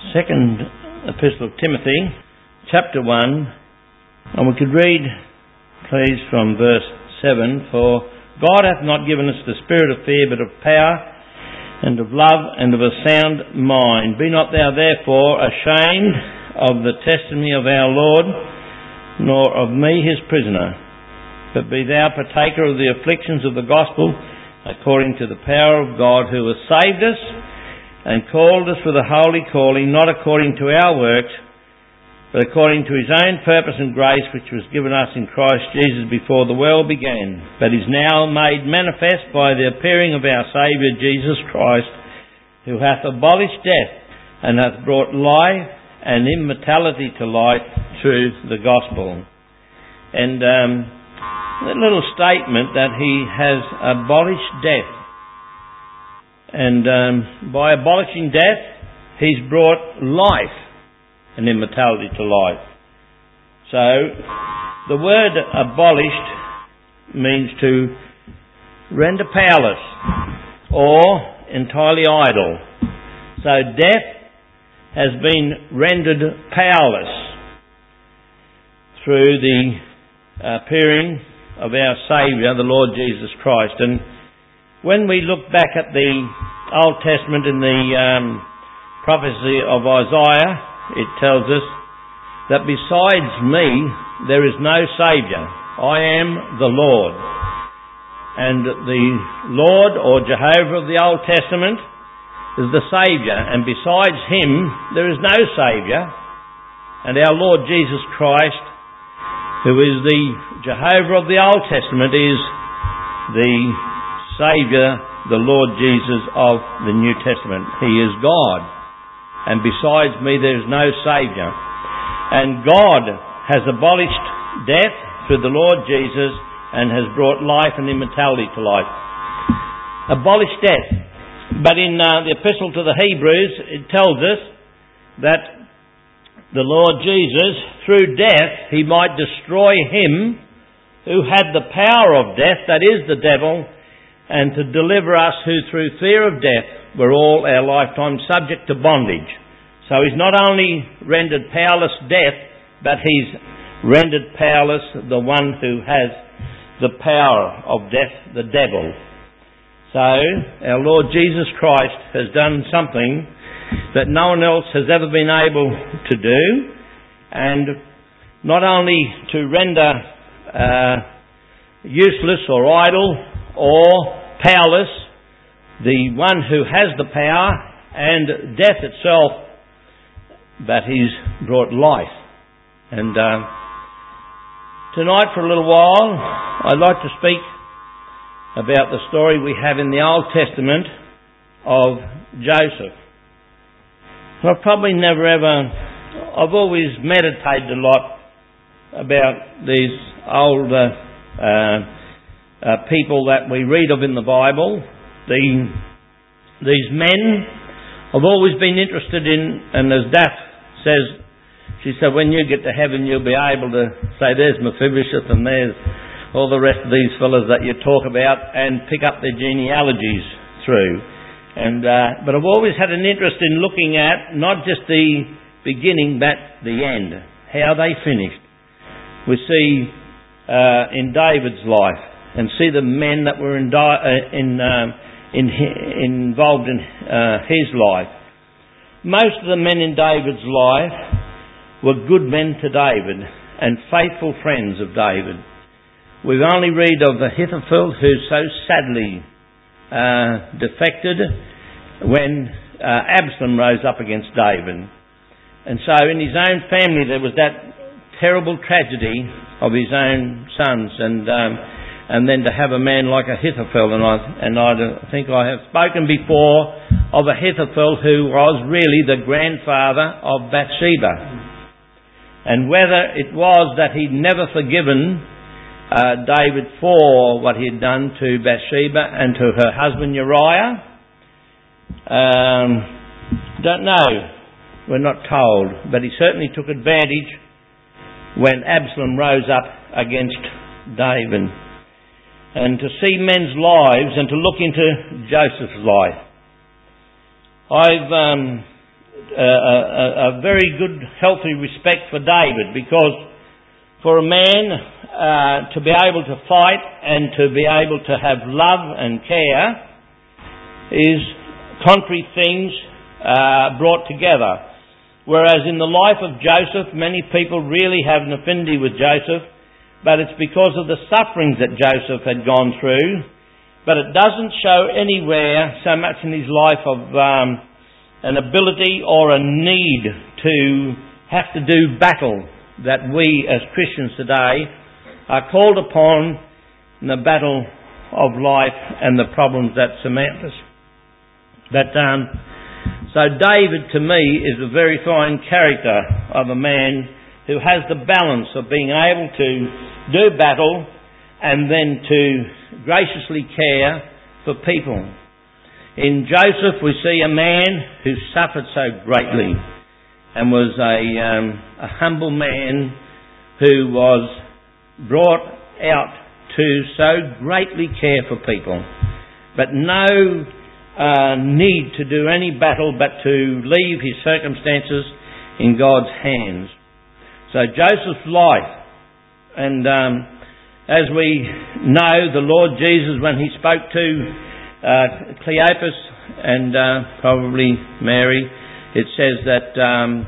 Second Epistle of Timothy, chapter 1, and we could read, please, from verse 7, "For God hath not given us the spirit of fear, but of power, and of love, and of a sound mind. Be not thou therefore ashamed of the testimony of our Lord, nor of me his prisoner, but be thou partaker of the afflictions of the gospel, according to the power of God, who has saved us, and called us with a holy calling, not according to our works, but according to his own purpose and grace, which was given us in Christ Jesus before the world began, but is now made manifest by the appearing of our Saviour Jesus Christ, who hath abolished death, and hath brought life and immortality to light through the gospel." And that little statement that he has abolished death. And by abolishing death, he's brought life and immortality to life. So, the word abolished means to render powerless or entirely idle. So, death has been rendered powerless through the appearing of our Saviour, the Lord Jesus Christ. And when we look back at the Old Testament in the prophecy of Isaiah, it tells us that besides me there is no Saviour. I am the Lord. And the Lord, or Jehovah of the Old Testament, is the Saviour, and besides him there is no Saviour. And our Lord Jesus Christ, who is the Jehovah of the Old Testament, is the Saviour, the Lord Jesus of the New Testament. He is God, and besides me there is no Saviour. And God has abolished death through the Lord Jesus and has brought life and immortality to life. Abolished death. But in the Epistle to the Hebrews, it tells us that the Lord Jesus, through death, he might destroy him who had the power of death, that is the devil, and to deliver us who through fear of death were all our lifetime subject to bondage. So he's not only rendered powerless death, but he's rendered powerless the one who has the power of death, the devil. So our Lord Jesus Christ has done something that no one else has ever been able to do, and not only to render useless or idle or powerless the one who has the power and death itself, but he's brought life. And tonight for a little while I'd like to speak about the story we have in the Old Testament of Joseph. I've always meditated a lot about these old people that we read of in the Bible. These men I've always been interested in, and as Daff says, she said, when you get to heaven you'll be able to say, there's Mephibosheth and there's all the rest of these fellas that you talk about, and pick up their genealogies through. And but I've always had an interest in looking at not just the beginning but the end, how they finished. We see in David's life, and see the men that were involved in his life. Most of the men in David's life were good men to David and faithful friends of David. We only read of Ahithophel, who so sadly defected when Absalom rose up against David. And so in his own family there was that terrible tragedy of his own sons, and then to have a man like Ahithophel, and I think I have spoken before of Ahithophel, who was really the grandfather of Bathsheba. And whether it was that he'd never forgiven David for what he had done to Bathsheba and to her husband Uriah, don't know. We're not told. But he certainly took advantage when Absalom rose up against David. And to see men's lives and to look into Joseph's life. I've a very good, healthy respect for David, because for a man to be able to fight and to be able to have love and care is concrete things brought together. Whereas in the life of Joseph, many people really have an affinity with Joseph, but it's because of the sufferings that Joseph had gone through. But it doesn't show anywhere so much in his life of an ability or a need to have to do battle that we as Christians today are called upon in the battle of life and the problems that surmount us. So David, to me, is a very fine character of a man who has the balance of being able to do battle and then to graciously care for people. In Joseph we see a man who suffered so greatly and was a humble man who was brought out to so greatly care for people, but no need to do any battle, but to leave his circumstances in God's hands. So Joseph's life, and as we know, the Lord Jesus, when he spoke to Cleopas and probably Mary, it says that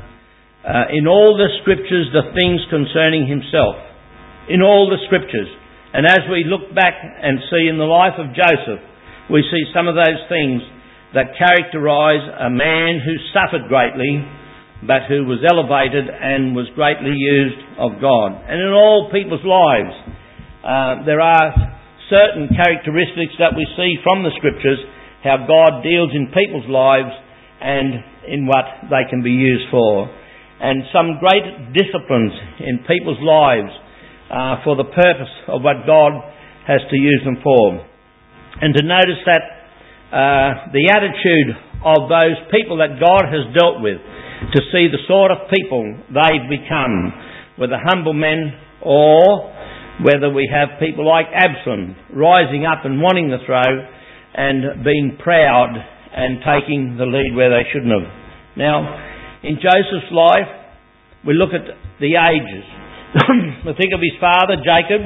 in all the scriptures the things concerning himself, in all the scriptures. And as we look back and see in the life of Joseph, we see some of those things that characterise a man who suffered greatly, but who was elevated and was greatly used of God. And in all people's lives, there are certain characteristics that we see from the Scriptures, how God deals in people's lives and in what they can be used for. And some great disciplines in people's lives for the purpose of what God has to use them for. And to notice that the attitude of those people that God has dealt with, to see the sort of people they've become, whether humble men or whether we have people like Absalom rising up and wanting the throne and being proud and taking the lead where they shouldn't have. Now, in Joseph's life, we look at the ages. We think of his father, Jacob,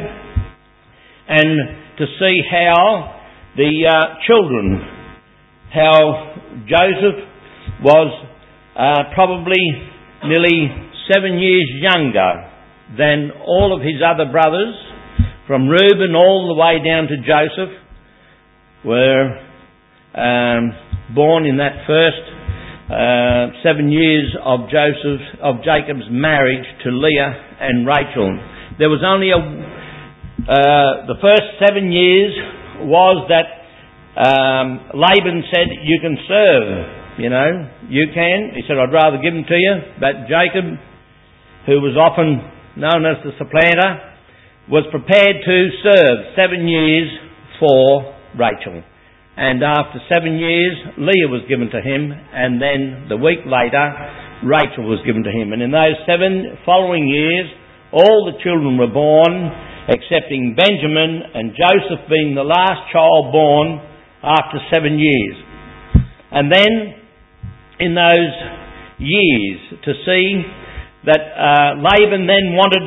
and to see how the children, how Joseph was probably nearly 7 years younger than all of his other brothers, from Reuben all the way down to Joseph, were born in that first 7 years of Jacob's marriage to Leah and Rachel. There was only the first 7 years was that Laban said, you can serve, you can. He said, I'd rather give them to you. But Jacob, who was often known as the supplanter, was prepared to serve 7 years for Rachel. And after 7 years, Leah was given to him, and then the week later, Rachel was given to him. And in those 7 following years, all the children were born, excepting Benjamin, and Joseph being the last child born after 7 years. And then, in those years, to see that Laban then wanted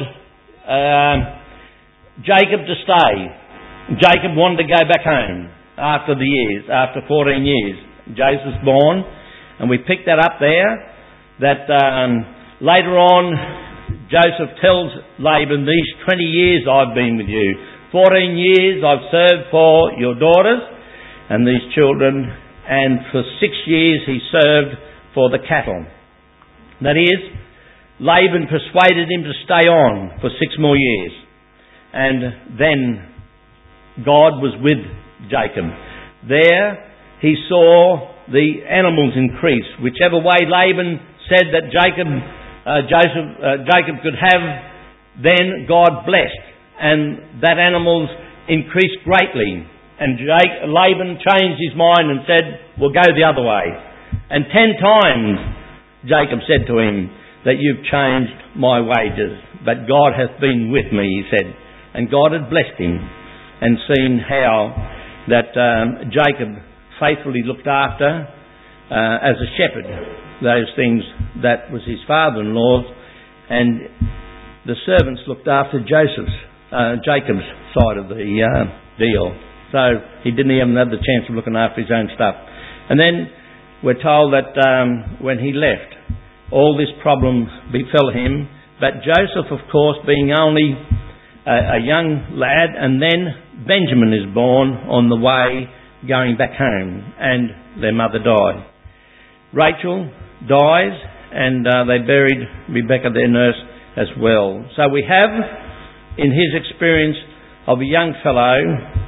Jacob to stay. Jacob wanted to go back home after the years, after 14 years. Joseph's born, and we pick that up there, that later on Joseph tells Laban, these 20 years I've been with you. 14 years I've served for your daughters and these children, and for 6 years he served for the cattle. That is, Laban persuaded him to stay on for 6 more years. And then God was with Jacob. There he saw the animals increase. Whichever way Laban said that Jacob could have, then God blessed, and that animals increased greatly. And Laban changed his mind and said, we'll go the other way. And 10 times Jacob said to him that you've changed my wages, but God hath been with me, he said. And God had blessed him, and seen how that Jacob faithfully looked after as a shepherd, those things that was his father-in-law's, and the servants looked after Jacob's side of the deal. So he didn't even have the chance of looking after his own stuff. And then we're told that when he left, all this problem befell him. But Joseph, of course, being only a young lad, and then Benjamin is born on the way going back home, and their mother died. Rachel dies, and they buried Rebecca, their nurse, as well. So we have, in his experience of a young fellow,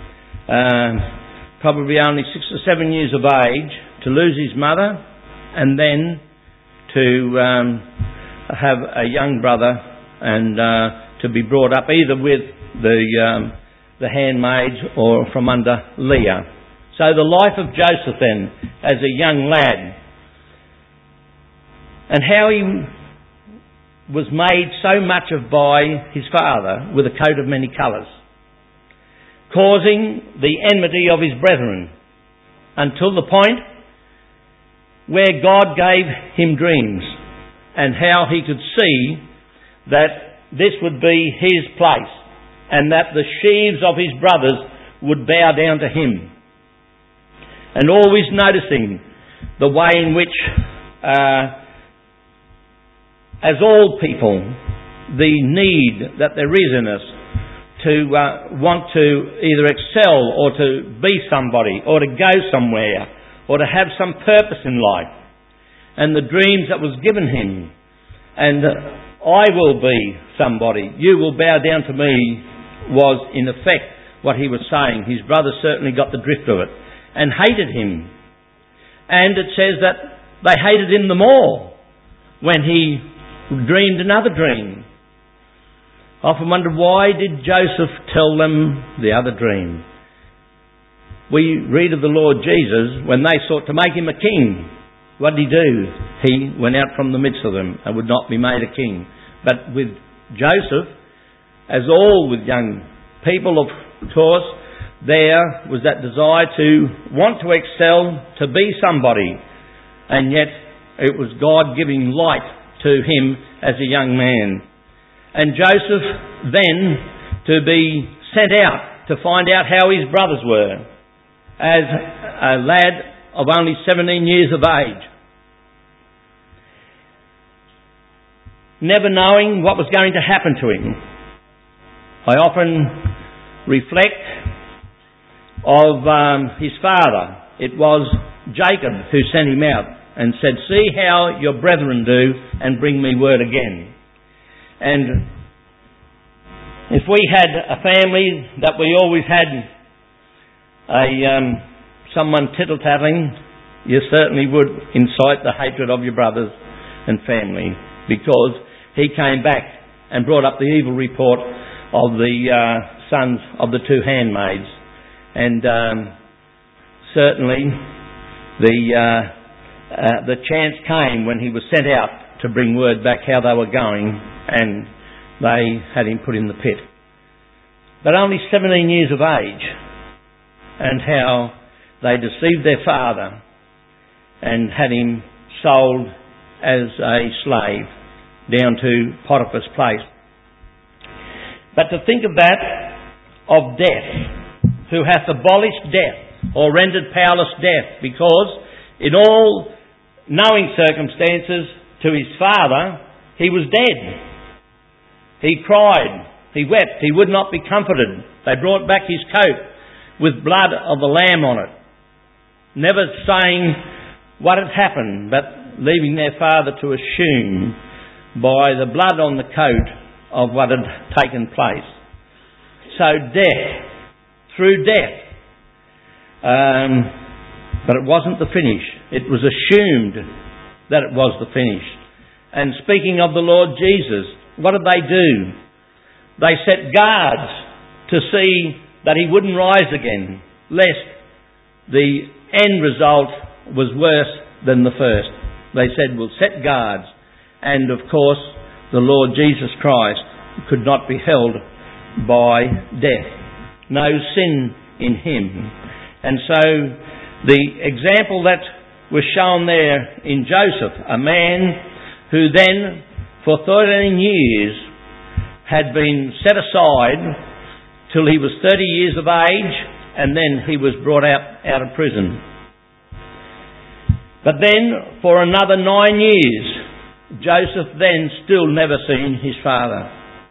probably only 6 or 7 years of age, to lose his mother, and then to have a young brother, and to be brought up either with the handmaids or from under Leah. So the life of Joseph then, as a young lad, and how he was made so much of by his father with a coat of many colours, causing the enmity of his brethren, until the point where God gave him dreams, and how he could see that this would be his place, and that the sheaves of his brothers would bow down to him. And always noticing the way in which, as all people, the need that there is in us to want to either excel or to be somebody or to go somewhere or to have some purpose in life. And the dreams that was given him, and I will be somebody, you will bow down to me, was in effect what he was saying. His brother certainly got the drift of it and hated him. And it says that they hated him the more when he dreamed another dream. I often wonder, why did Joseph tell them the other dream? We read of the Lord Jesus, when they sought to make him a king, what did he do? He went out from the midst of them and would not be made a king. But with Joseph, as all with young people, of course, there was that desire to want to excel, to be somebody. And yet it was God giving light to him as a young man. And Joseph then to be sent out to find out how his brothers were, as a lad of only 17 years of age, never knowing what was going to happen to him. I often reflect of his father. It was Jacob who sent him out and said, "See how your brethren do, and bring me word again." And if we had a family that we always had someone tittle-tattling, you certainly would incite the hatred of your brothers and family, because he came back and brought up the evil report of the sons of the two handmaids. And certainly the chance came when he was sent out to bring word back how they were going, and they had him put in the pit. But only 17 years of age, and how they deceived their father and had him sold as a slave down to Potiphar's place. But to think of that, of death, who hath abolished death, or rendered powerless death, because in all knowing circumstances to his father, he was dead. He cried, he wept, he would not be comforted. They brought back his coat with blood of the lamb on it, never saying what had happened, but leaving their father to assume by the blood on the coat of what had taken place. So death, through death. But it wasn't the finish. It was assumed that it was the finish. And speaking of the Lord Jesus, what did they do? They set guards to see that he wouldn't rise again, lest the end result was worse than the first. They said, we'll set guards. And of course, the Lord Jesus Christ could not be held by death. No sin in him. And so the example that was shown there in Joseph, a man who then, for 13 years, had been set aside till he was 30 years of age, and then he was brought out of prison. But then, for another 9 years, Joseph then still never seen his father.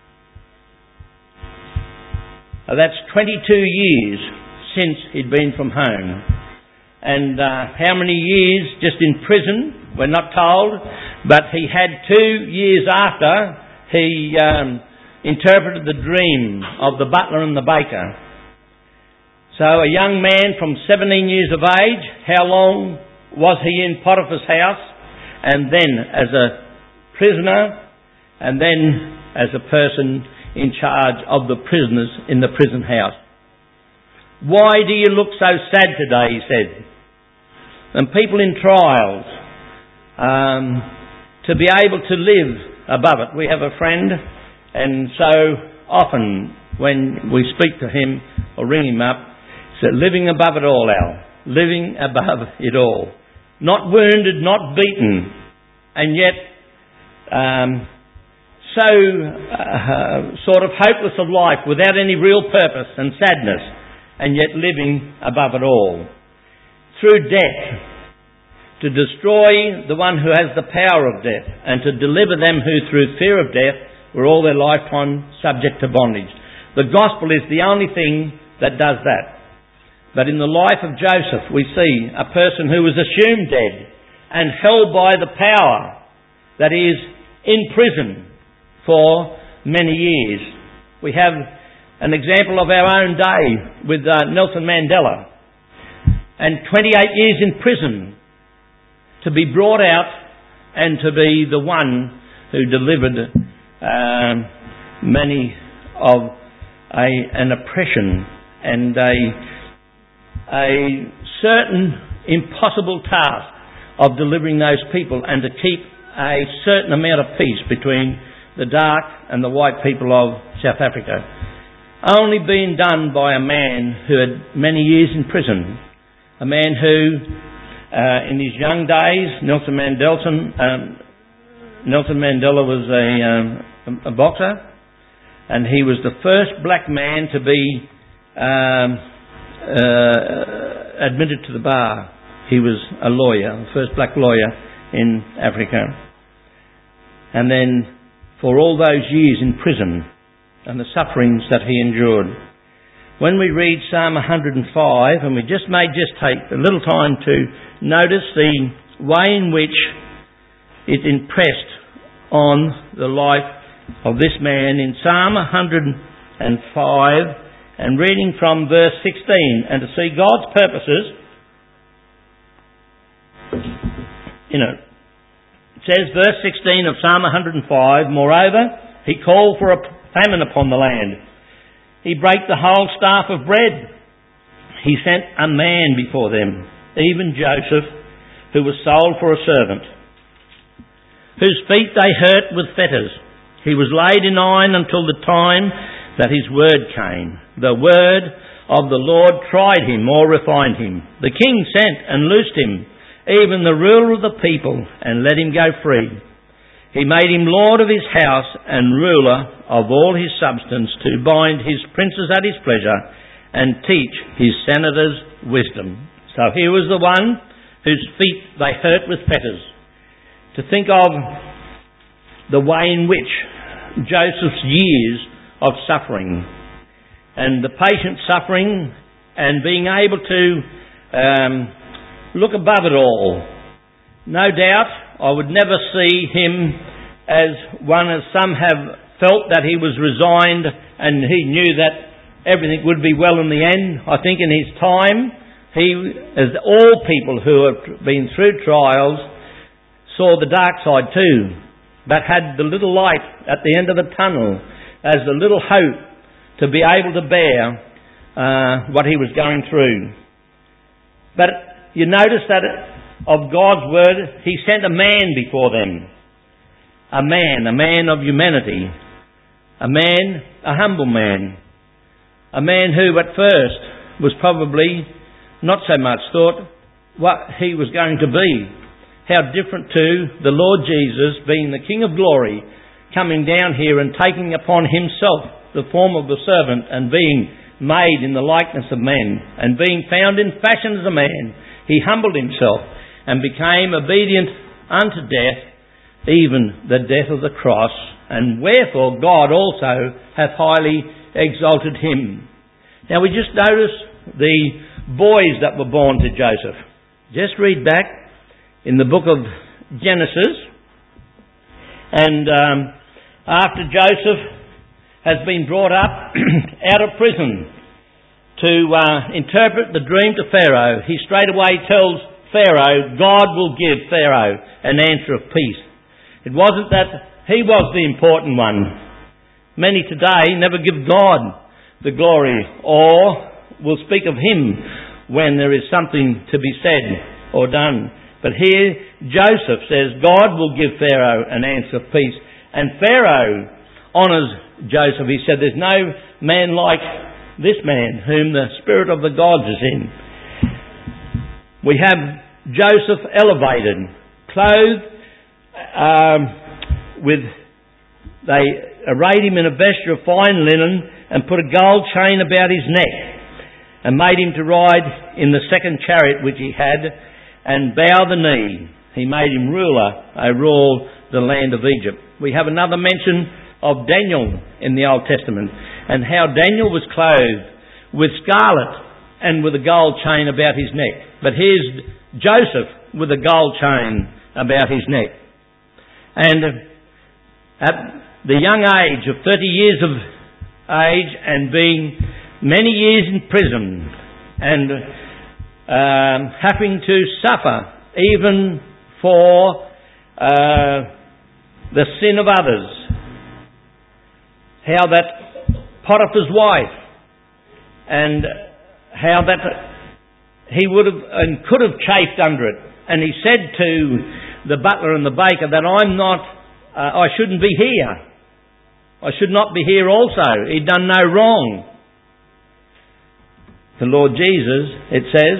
That's 22 years since he'd been from home. And how many years just in prison, we're not told, but he had 2 years after he interpreted the dream of the butler and the baker. So a young man from 17 years of age, how long was he in Potiphar's house, and then as a prisoner, and then as a person in charge of the prisoners in the prison house. Why do you look so sad today, he said. And people in trials, to be able to live above it. We have a friend, and so often when we speak to him or ring him up, he said, living above it all, Al. Living above it all. Not wounded, not beaten, and yet sort of hopeless of life, without any real purpose and sadness, and yet living above it all. Through death, to destroy the one who has the power of death, and to deliver them who through fear of death were all their lifetime subject to bondage. The gospel is the only thing that does that. But in the life of Joseph, we see a person who was assumed dead and held by the power that is in prison for many years. We have an example of our own day with Nelson Mandela, and 28 years in prison to be brought out and to be the one who delivered many of an oppression and a certain impossible task of delivering those people, and to keep a certain amount of peace between the dark and the white people of South Africa. Only being done by a man who had many years in prison. A man who, in his young days, Nelson Mandela was a boxer, and he was the first black man to be admitted to the bar. He was a lawyer, the first black lawyer in Africa. And then for all those years in prison and the sufferings that he endured. When we read Psalm 105, and we may take a little time to notice the way in which it impressed on the life of this man in Psalm 105, and reading from verse 16, and to see God's purposes in it. It says, verse 16 of Psalm 105, moreover, he called for a famine upon the land. He brake the whole staff of bread. He sent a man before them, even Joseph, who was sold for a servant, whose feet they hurt with fetters. He was laid in iron until the time that his word came. The word of the Lord tried him or refined him. The king sent and loosed him, even the ruler of the people, and let him go free. He made him lord of his house and ruler of all his substance, to bind his princes at his pleasure and teach his senators wisdom. So here was the one whose feet they hurt with fetters. To think of the way in which Joseph's years of suffering and the patient suffering and being able to look above it all. No doubt I would never see him as one, as some have felt, that he was resigned and he knew that everything would be well in the end. I think in his time, he, as all people who have been through trials, saw the dark side too, but had the little light at the end of the tunnel as the little hope to be able to bear what he was going through. But you notice that of God's word, he sent a man before them. A man of humanity. A humble man. A man who at first was probably not so much thought what he was going to be. How different to the Lord Jesus being the King of glory, coming down here and taking upon himself the form of a servant and being made in the likeness of men, and being found in fashion as a man, he humbled himself and became obedient unto death, even the death of the cross, and wherefore God also hath highly exalted him. Now we just notice the boys that were born to Joseph. Just read back in the book of Genesis, and after Joseph has been brought up out of prison to interpret the dream to Pharaoh, he straight away tells Pharaoh, God will give Pharaoh an answer of peace. It wasn't that he was the important one. Many today never give God the glory, or will speak of him when there is something to be said or done. But here Joseph says God will give Pharaoh an answer of peace. And Pharaoh honours Joseph. He said, there's no man like this man whom the Spirit of the gods is in. We have Joseph elevated, clothed they arrayed him in a vesture of fine linen and put a gold chain about his neck and made him to ride in the second chariot which he had and bow the knee. He made him ruler over all the land of Egypt. We have another mention of Daniel in the Old Testament, and how Daniel was clothed with scarlet and with a gold chain about his neck. But here's Joseph with a gold chain about his neck. And at the young age of 30 years of age, and being many years in prison, and having to suffer even for the sin of others, how that Potiphar's wife, and how that he would have and could have chafed under it. And he said to the butler and the baker that I shouldn't be here. I should not be here also. He'd done no wrong. The Lord Jesus, it says,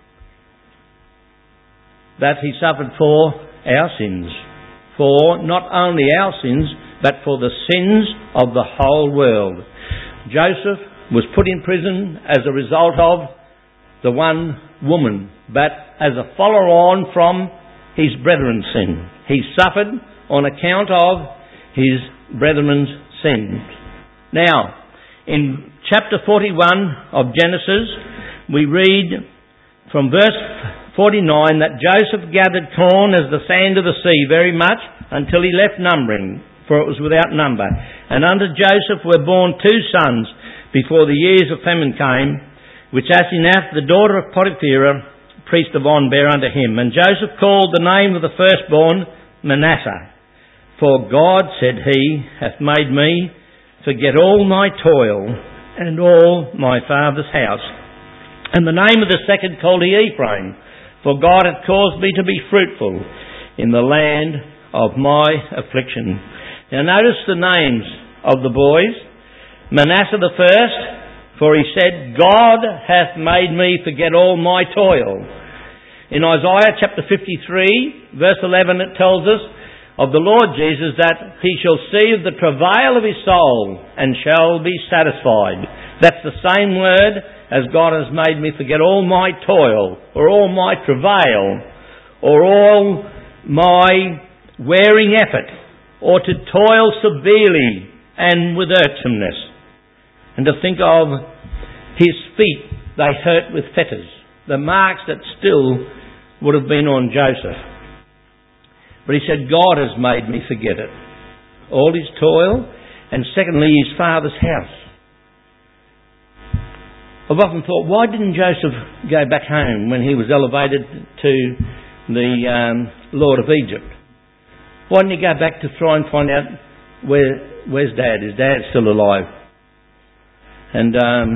that he suffered for our sins. For not only our sins, but for the sins of the whole world. Joseph was put in prison as a result of the one woman, but as a follow-on from his brethren's sin. He suffered on account of his brethren's sins. Now, in chapter 41 of Genesis, we read from verse 49 that Joseph gathered corn as the sand of the sea very much until he left numbering, for it was without number. And unto Joseph were born 2 sons before the years of famine came, which Asenath, the daughter of Potiphera, priest of On, bare unto him. And Joseph called the name of the firstborn Manasseh. For God, said he, hath made me forget all my toil and all my father's house. And the name of the second called he Ephraim, for God hath caused me to be fruitful in the land of my affliction. Now notice the names of the boys. Manasseh the first, for he said, God hath made me forget all my toil. In Isaiah chapter 53, verse 11, it tells us of the Lord Jesus that he shall see of the travail of his soul and shall be satisfied. That's the same word as God has made me forget all my toil, or all my travail, or all my wearing effort, or to toil severely and with irksomeness. And to think of his feet, they hurt with fetters, the marks that still would have been on Joseph. But he said, God has made me forget it. All his toil, and secondly, his father's house. I've often thought, why didn't Joseph go back home when he was elevated to the Lord of Egypt? Why didn't he go back to try and find out where's Dad? Is Dad still alive? And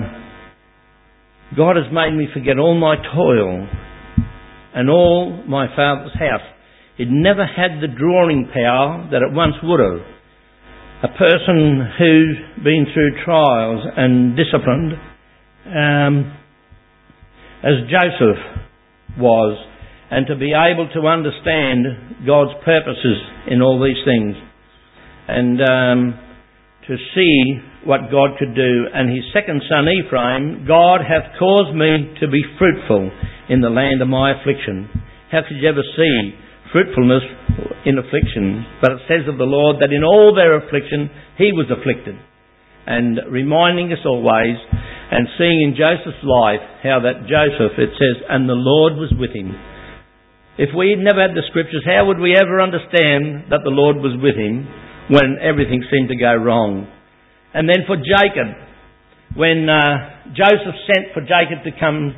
God has made me forget all my toil and all my father's house. It never had the drawing power that it once would have. A person who's been through trials and disciplined, as Joseph was, and to be able to understand God's purposes in all these things, and to see what God could do. And his second son Ephraim, God hath caused me to be fruitful in the land of my affliction. How could you ever see fruitfulness in affliction? But it says of the Lord that in all their affliction he was afflicted. And reminding us always, and seeing in Joseph's life how that Joseph, it says, and the Lord was with him. If we never had the scriptures, how would we ever understand that the Lord was with him when everything seemed to go wrong? And then for Jacob, when Joseph sent for Jacob to come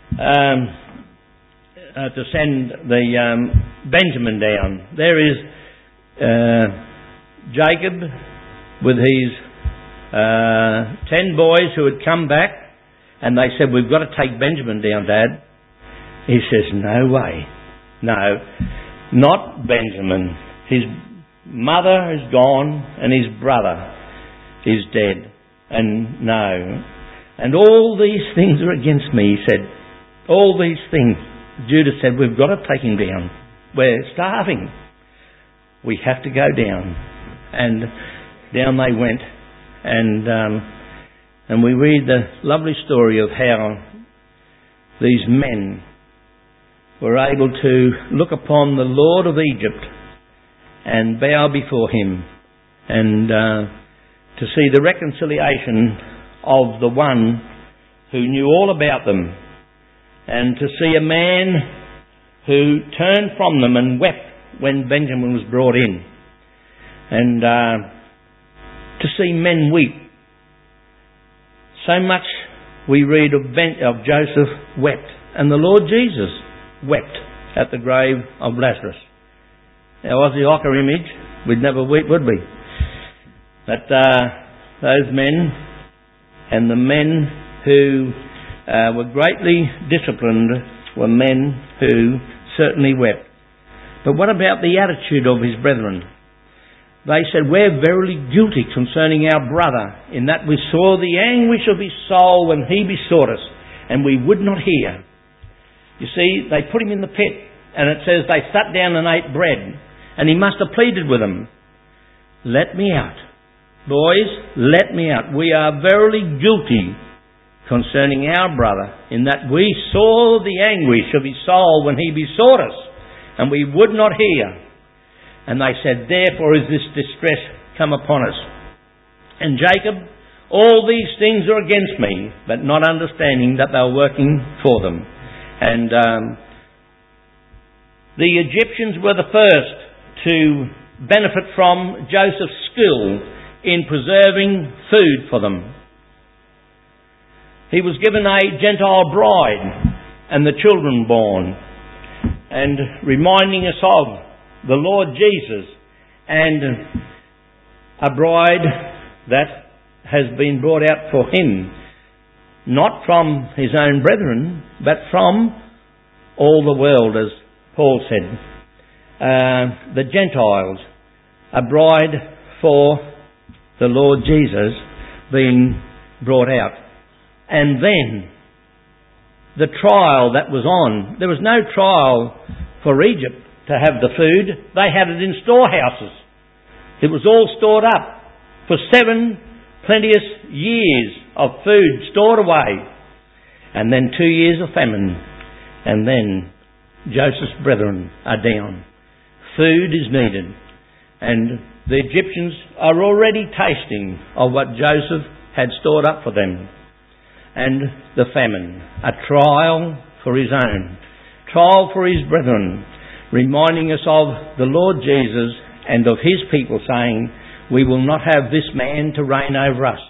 to send the Benjamin down, there is Jacob with his 10 boys who had come back, and they said, we've got to take Benjamin down, Dad. He says, no way. No, not Benjamin. His mother is gone and his brother is dead. And no. And all these things are against me, he said. All these things. Judah said, we've got to take him down. We're starving. We have to go down. And down they went. And we read the lovely story of how these men were able to look upon the Lord of Egypt and bow before him, and to see the reconciliation of the one who knew all about them, and to see a man who turned from them and wept when Benjamin was brought in, and to see men weep. So much we read of Joseph wept, and the Lord Jesus wept at the grave of Lazarus. Now, was the Ocker image, we'd never weep, would we? But those men, and the men who were greatly disciplined, were men who certainly wept. But what about the attitude of his brethren? They said, we're verily guilty concerning our brother, in that we saw the anguish of his soul when he besought us, and we would not hear. You see, they put him in the pit, and it says they sat down and ate bread, and he must have pleaded with them, let me out. Boys, let me out. We are verily guilty concerning our brother, in that we saw the anguish of his soul when he besought us, and we would not hear. And they said, therefore is this distress come upon us. And Jacob, all these things are against me, but not understanding that they were working for them. And the Egyptians were the first to benefit from Joseph's skill in preserving food for them. He was given a Gentile bride and the children born, and reminding us of the Lord Jesus and a bride that has been brought out for him, not from his own brethren, but from all the world, as Paul said. The Gentiles, a bride for the Lord Jesus being brought out. And then the trial that was on. There was no trial for Egypt to have the food. They had it in storehouses. It was all stored up for 7 plenteous years of food stored away. And then 2 years of famine. And then Joseph's brethren are down. Food is needed. And the Egyptians are already tasting of what Joseph had stored up for them. And the famine, a trial for his own, trial for his brethren, reminding us of the Lord Jesus and of his people, saying, we will not have this man to reign over us.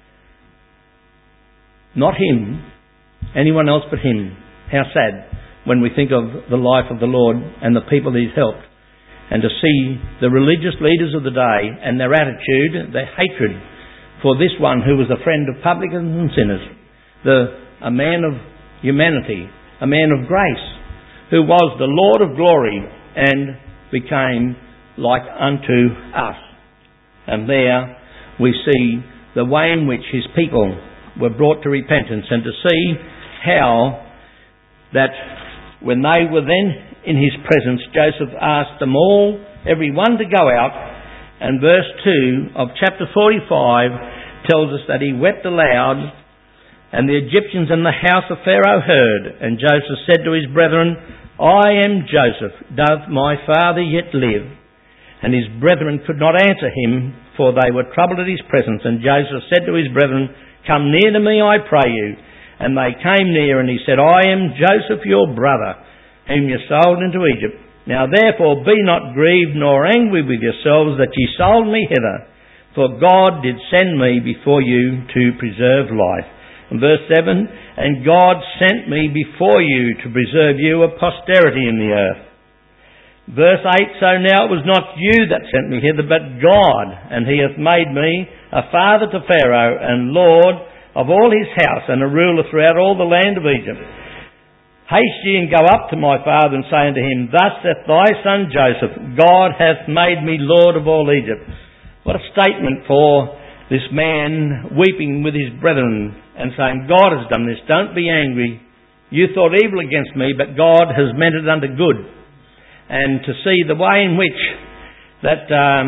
Not him, anyone else but him. How sad when we think of the life of the Lord and the people he's helped, and to see the religious leaders of the day and their attitude, their hatred for this one who was a friend of publicans and sinners, a man of humanity, a man of grace, who was the Lord of glory and became like unto us. And there we see the way in which his people were brought to repentance, and to see how that When they were then in his presence, Joseph asked them all, every one, to go out. And verse 2 of chapter 45 tells us that he wept aloud, and the Egyptians in the house of Pharaoh heard. And Joseph said to his brethren, I am Joseph. Doth my father yet live? And his brethren could not answer him, for they were troubled at his presence. And Joseph said to his brethren, Come near to me, I pray you. And they came near, and he said, I am Joseph your brother, whom you sold into Egypt. Now therefore be not grieved nor angry with yourselves that ye sold me hither, for God did send me before you to preserve life. And verse 7, And God sent me before you to preserve you a posterity in the earth. Verse 8, So now it was not you that sent me hither, but God, and he hath made me a father to Pharaoh, and Lord of all his house, and a ruler throughout all the land of Egypt. Haste ye and go up to my father, and say unto him, Thus saith thy son Joseph, God hath made me Lord of all Egypt. What a statement for this man weeping with his brethren and saying, God has done this, don't be angry. You thought evil against me, but God has meant it unto good. And to see the way in which that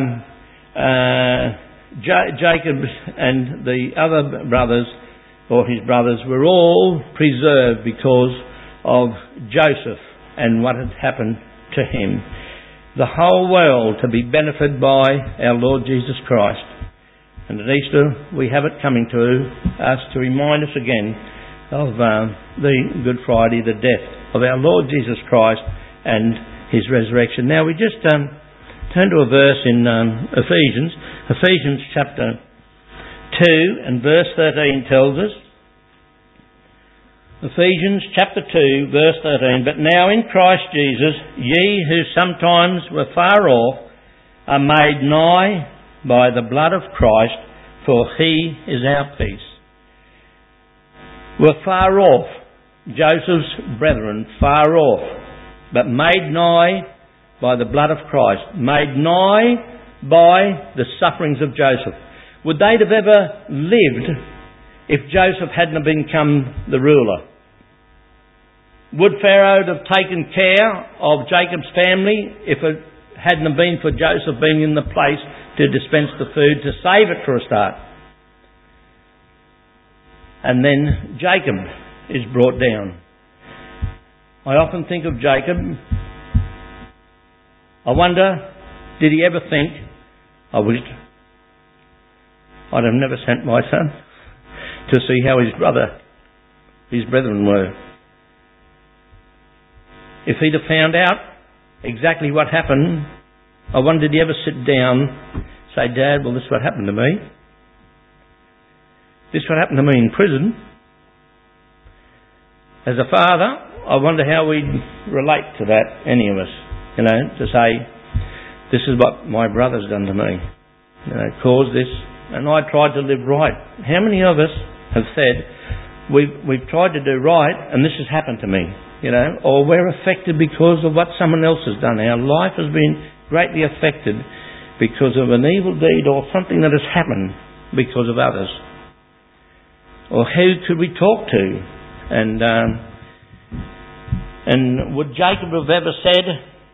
Jacob and the other brothers, or his brothers, were all preserved because of Joseph and what had happened to him. The whole world to be benefited by our Lord Jesus Christ. And at Easter we have it coming to us to remind us again of the Good Friday, the death of our Lord Jesus Christ and his resurrection. Now we just turn to a verse in Ephesians chapter 2 and verse 13 tells us, Ephesians chapter 2 verse 13, But now in Christ Jesus, ye who sometimes were far off, are made nigh by the blood of Christ, for he is our peace. Were far off, Joseph's brethren, far off, but made nigh by the blood of Christ, made nigh by the sufferings of Joseph. Would they have ever lived if Joseph hadn't have become the ruler? Would Pharaoh have taken care of Jacob's family if it hadn't have been for Joseph being in the place to dispense the food, to save it for a start? And then Jacob is brought down. I often think of Jacob. I wonder, did he ever think, I wished I'd have never sent my son to see how his brethren were. If he'd have found out exactly what happened, I wonder, did he ever sit down and say, Dad, well, this is what happened to me. This is what happened to me in prison. As a father, I wonder how we'd relate to that, any of us, to say, this is what my brother's done to me, caused this, and I tried to live right. How many of us have said, we've tried to do right, and this has happened to me, or we're affected because of what someone else has done. Our life has been greatly affected because of an evil deed or something that has happened because of others. Or who could we talk to? And would Jacob have ever said,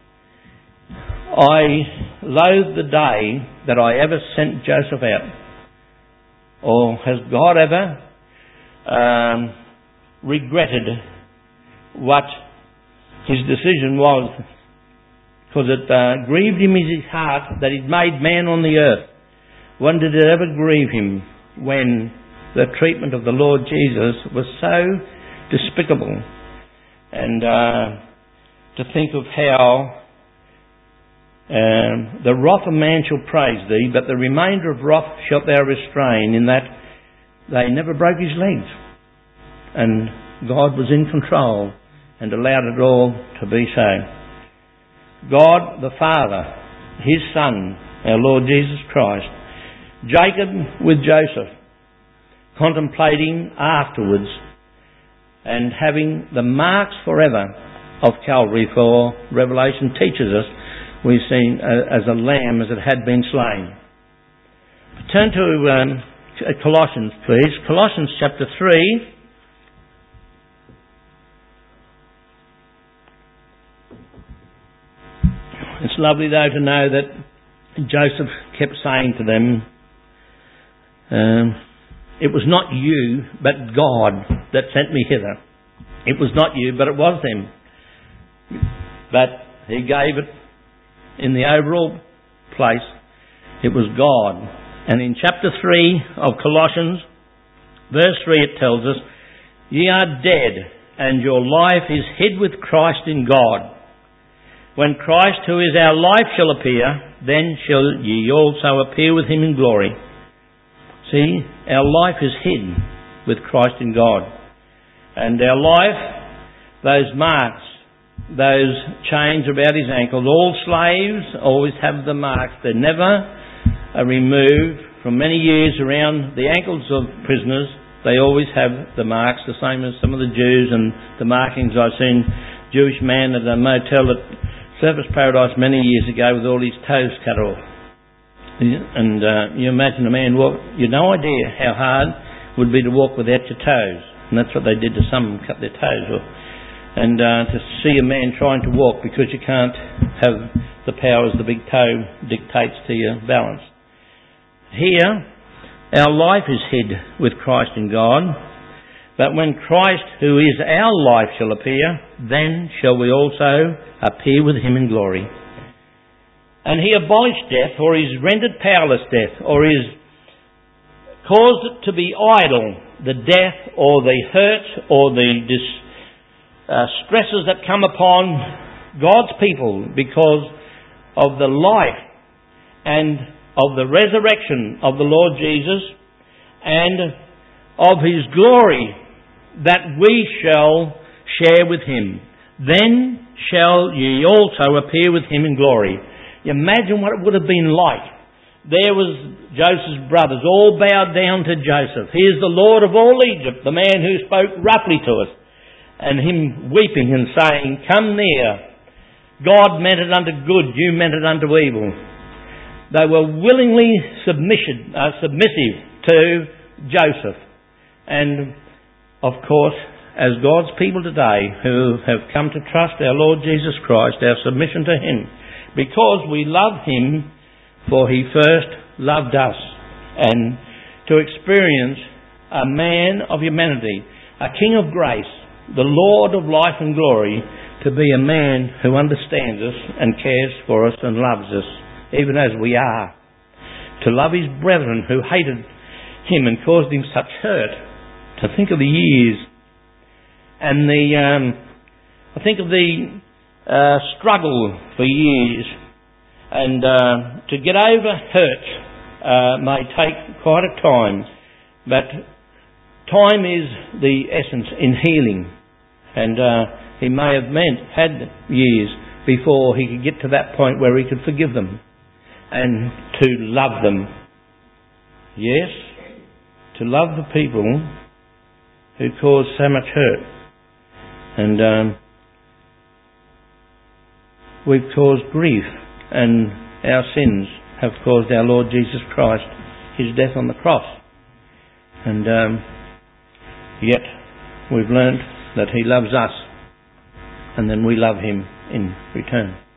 I loathe the day that I ever sent Joseph out? Or has God ever regretted what his decision was? Because it grieved him in his heart that he'd made man on the earth. When did it ever grieve him when the treatment of the Lord Jesus was so despicable? And to think of how the wrath of man shall praise thee, but the remainder of wrath shalt thou restrain, in that they never broke his legs. And God was in control and allowed it all to be so. God the Father, his Son, our Lord Jesus Christ, Jacob with Joseph, contemplating afterwards and having the marks forever of Calvary, for Revelation teaches us we've seen as a lamb as it had been slain. Turn to Colossians, please. Colossians chapter 3. lovely though to know that Joseph kept saying to them, it was not you, but God that sent me hither. It was not you, but it was them. But he gave it in the overall place. It was God. And in chapter 3 of Colossians, verse 3, it tells us, ye are dead, and your life is hid with Christ in God. When Christ, who is our life, shall appear, then shall ye also appear with him in glory. See, our life is hid with Christ in God. And our life, those marks, those chains about his ankles, all slaves always have the marks. They're never removed. From many years around the ankles of prisoners, they always have the marks, the same as some of the Jews and the markings. I've seen a Jewish man at a motel at Surfers Paradise many years ago with all his toes cut off. And you imagine a man walk, you've no idea how hard it would be to walk without your toes. And that's what they did to some, cut their toes off. And to see a man trying to walk because you can't have the powers the big toe dictates to your balance. Here, our life is hid with Christ in God, but when Christ, who is our life, shall appear, then shall we also appear with him in glory. And he abolished death, or is rendered powerless death, or is caused it to be idle, the death or the hurt or the stresses that come upon God's people because of the life and of the resurrection of the Lord Jesus and of his glory that we shall share with him. Then shall ye also appear with him in glory. You imagine what it would have been like. There was Joseph's brothers all bowed down to Joseph. He is the Lord of all Egypt, the man who spoke roughly to us. And him weeping and saying, come near. God meant it unto good, you meant it unto evil. They were willingly submissive to Joseph. And of course, as God's people today who have come to trust our Lord Jesus Christ, our submission to him, because we love him, for he first loved us. And to experience a man of humanity, a king of grace, the Lord of life and glory, to be a man who understands us and cares for us and loves us, even as we are. To love his brethren who hated him and caused him such hurt. To think of the years and I think of the struggle for years, and to get over hurt may take quite a time, but time is the essence in healing, and he may have had years before he could get to that point where he could forgive them and to love them. Yes, to love the people who caused so much hurt. And we've caused grief, and our sins have caused our Lord Jesus Christ his death on the cross. And yet we've learned that he loves us, and then we love him in return.